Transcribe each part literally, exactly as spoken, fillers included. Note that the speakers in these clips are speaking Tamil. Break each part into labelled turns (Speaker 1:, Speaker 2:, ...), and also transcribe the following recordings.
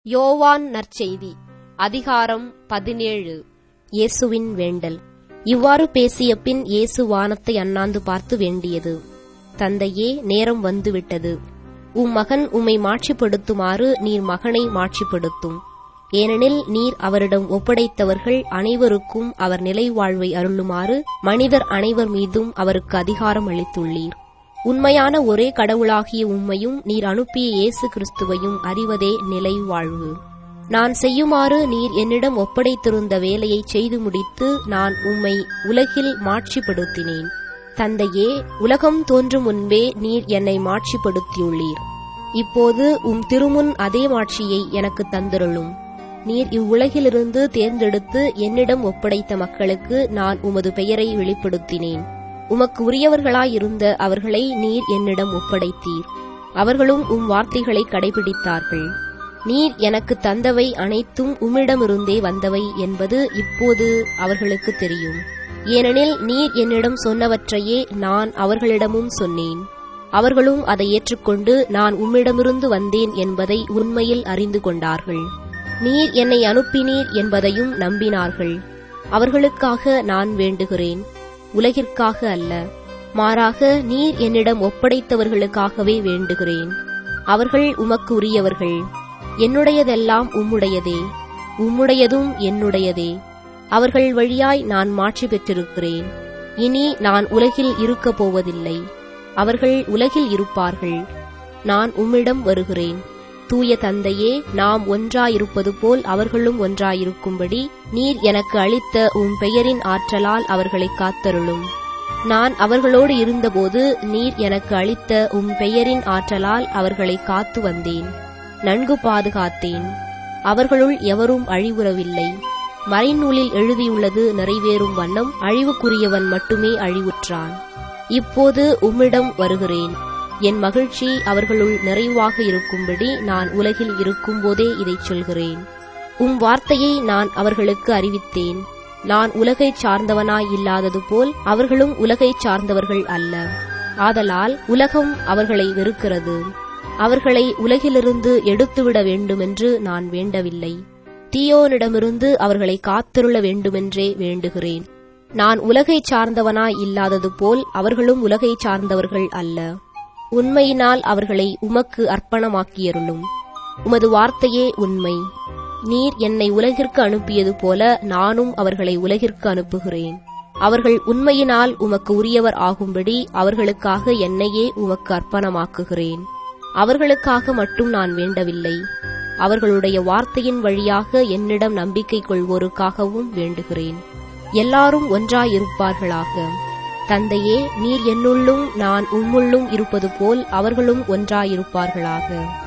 Speaker 1: யோவான் நற்செய்தி அதிகாரம் பதினேழு. இயேசுவின் வேண்டல். இவ்வாறு பேசிய பின் இயேசு வானத்தை அண்ணாந்து பார்த்து வேண்டியது, தந்தையே, நேரம் வந்துவிட்டது. உம் மகன் உம்மை மாட்சிப்படுத்துமாறு நீர் மகனை மாட்சிப்படுத்தும். ஏனெனில் நீர் அவரிடம் ஒப்படைத்தவர்கள் அனைவருக்கும் அவர் நிலை வாழ்வை அருளுமாறு மனிதர் அனைவர் மீதும் அவருக்கு அதிகாரம் அளித்துள்ளீர். உண்மையான ஒரே கடவுளாகிய உம்மையும் நீர் அனுப்பிய இயேசு கிறிஸ்துவையும் அறிவதே நிலை வாழ்வு. நான் செய்யுமாறு நீர் என்னிடம் ஒப்படைத்திருந்த வேலையை செய்து முடித்து நான் உம்மை உலகில் மாட்சிப்படுத்தினேன். தந்தையே, உலகம் தோன்றும் முன்பே நீர் என்னை மாட்சிப்படுத்தியுள்ளீர். இப்போது உம் திருமுன் அதே மாட்சியை எனக்கு தந்திருளும். நீர் இவ்வுலகிலிருந்து தேர்ந்தெடுத்து என்னிடம் ஒப்படைத்த மக்களுக்கு நான் உமது பெயரை வெளிப்படுத்தினேன். உமக்கு உரியவர்களாயிருந்த அவர்களை நீர் என்னிடம் ஒப்படைத்தீர். அவர்களும் உம் வார்த்தைகளை கடைபிடித்தார்கள். நீர் எனக்கு தந்தவை அனைத்தும் உம்மிடமிருந்தே வந்தவை என்பது இப்போது அவர்களுக்கு தெரியும். ஏனெனில் நீர் என்னிடம் சொன்னவற்றையே நான் அவர்களிடமும் சொன்னேன். அவர்களும் அதை ஏற்றுக்கொண்டு நான் உம்மிடமிருந்து வந்தேன் என்பதை உண்மையில் அறிந்து கொண்டார்கள். நீர் என்னை அனுப்பினீர் என்பதையும் நம்பினார்கள். அவர்களுக்காக நான் வேண்டுகிறேன், உலகிற்காக அல்ல. மாறாக நீர் என்னிடம் ஒப்படைத்தவர்களுக்காகவே வேண்டுகிறேன். அவர்கள் உமக்கு உரியவர்கள். என்னுடையதெல்லாம் உம்முடையதே, உம்முடையதும் என்னுடையதே. அவர்கள் வழியாய் நான் மாட்சி பெற்றிருக்கிறேன். இனி நான் உலகில் இருக்கப் போவதில்லை. அவர்கள் உலகில் இருப்பார்கள். நான் உம்மிடம் வருகிறேன். தூய தந்தையே, நாம் ஒன்றாயிருப்பது போல் அவர்களும் ஒன்றாயிருக்கும்படி நீர் எனக்கு அளித்த உம் பெயரின் ஆற்றலால் அவர்களை காத்தருளும். நான் அவர்களோடு இருந்தபோது நீர் எனக்கு அளித்த உம் பெயரின் ஆற்றலால் அவர்களை காத்து வந்தேன், நன்கு பாதுகாத்தேன். அவர்களுள் எவரும் அழிவுறவில்லை. மறைநூலில் எழுதியுள்ளது நிறைவேறும் வண்ணம் அழிவுக்குரியவன் மட்டுமே அழிவுற்றான். இப்போது உம்மிடம் வருகிறேன். என் மகிழ்ச்சி அவர்களுள் நிறைவாக இருக்கும்படி நான் உலகில் இருக்கும்போதே இதைச் சொல்கிறேன். உம் வார்த்தையை நான் அவர்களுக்கு அறிவித்தேன். நான் உலகைச் சார்ந்தவனாய் இல்லாதது போல் அவர்களும் உலகைச் சார்ந்தவர்கள் அல்ல. ஆதலால் உலகம் அவர்களை வெறுக்கிறது. அவர்களை உலகிலிருந்து எடுத்துவிட வேண்டுமென்று நான் வேண்டவில்லை. தீயோனிடமிருந்து அவர்களை காத்தருள வேண்டுமென்றே வேண்டுகிறேன். நான் உலகைச் சார்ந்தவனாய் இல்லாதது போல் அவர்களும் உலகைச் சார்ந்தவர்கள் அல்ல. உண்மையினால் அவர்களை உமக்கு அர்ப்பணமாக்கியருளும். உமது வார்த்தையே உண்மை. நீர் என்னை உலகிற்கு அனுப்பியது போல நானும் அவர்களை உலகிற்கு அனுப்புகிறேன். அவர்கள் உண்மையினால் உமக்கு உரியவர் ஆகும்படி அவர்களுக்காக என்னையே உமக்கு அர்ப்பணமாக்குகிறேன். அவர்களுக்காக மட்டும் நான் வேண்டவில்லை, அவர்களுடைய வார்த்தையின் வழியாக என்னிடம் நம்பிக்கை கொள்வோருக்காகவும் வேண்டுகிறேன். எல்லாரும் ஒன்றாயிருப்பார்களாக. தந்தையே, நீர் என்னுள்ளும் நான் உம்முள்ளும் இருப்பது போல் அவர்களும் ஒன்றாயிருப்பார்களாக.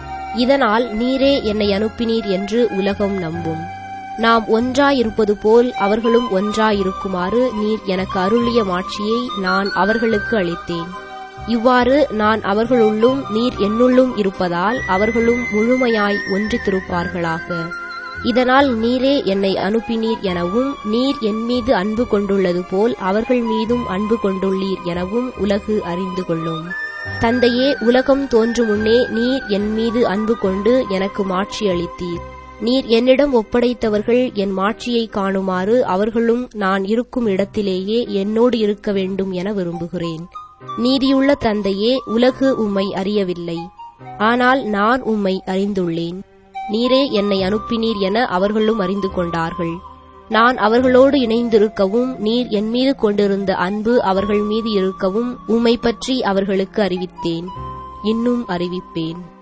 Speaker 1: இதனால் நீரே என்னை அனுப்பினீர் என்று உலகம் நம்பும். நாம் ஒன்றாயிருப்பது போல் அவர்களும் ஒன்றாயிருக்குமாறு நீர் எனக்கு அருளிய மாட்சியை நான் அவர்களுக்கு அளித்தேன். இவ்வாறு நான் அவர்களுள்ளும் நீர் என்னுள்ளும் இருப்பதால் அவர்களும் முழுமையாய் ஒன்றித்திருப்பார்களாக. இதனால் நீரே என்னை அனுப்பினீர் எனவும் நீர் என் மீது அன்பு கொண்டுள்ளது போல் அவர்கள் மீதும் அன்பு கொண்டுள்ளீர் எனவும் உலகு அறிந்து கொள்ளும். தந்தையே, உலகம் தோன்றும் முன்னே நீர் என் மீது அன்பு கொண்டு எனக்கு மாட்சி அளித்தீர். நீர் என்னிடம் ஒப்படைத்தவர்கள் என் மாட்சியை காணுமாறு அவர்களும் நான் இருக்கும் இடத்திலேயே என்னோடு இருக்க வேண்டும் என விரும்புகிறேன். நீதியுள்ள தந்தையே, உலகு உம்மை அறியவில்லை, ஆனால் நான் உம்மை அறிந்துள்ளேன். நீரே என்னை அனுப்பினீர் என அவர்களும் அறிந்து கொண்டார்கள். நான் அவர்களோடு இணைந்திருக்கவும் நீர் என் மீது கொண்டிருந்த அன்பு அவர்கள் மீது இருக்கவும் உம்மை பற்றி அவர்களுக்கு அறிவித்தேன், இன்னும் அறிவிப்பேன்.